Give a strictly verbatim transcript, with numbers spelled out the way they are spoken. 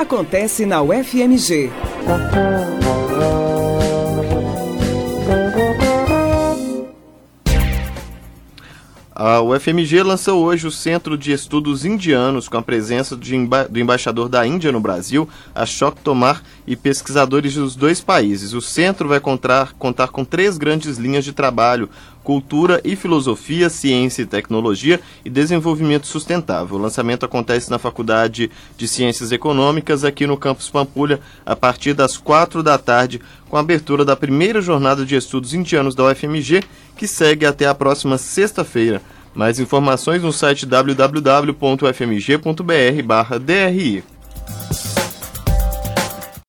acontece na U F M G. A U F M G lançou hoje o Centro de Estudos Indianos, com a presença de emba- do embaixador da Índia no Brasil, Ashok Tomar, e pesquisadores dos dois países. O centro vai contar, contar com três grandes linhas de trabalho: cultura e filosofia, ciência e tecnologia e desenvolvimento sustentável. O lançamento acontece na Faculdade de Ciências Econômicas, aqui no Campus Pampulha, a partir das quatro da tarde, com a abertura da primeira jornada de estudos indianos da U F M G, que segue até a próxima sexta-feira. Mais informações no site w w w ponto u f m g ponto b r barra d r i.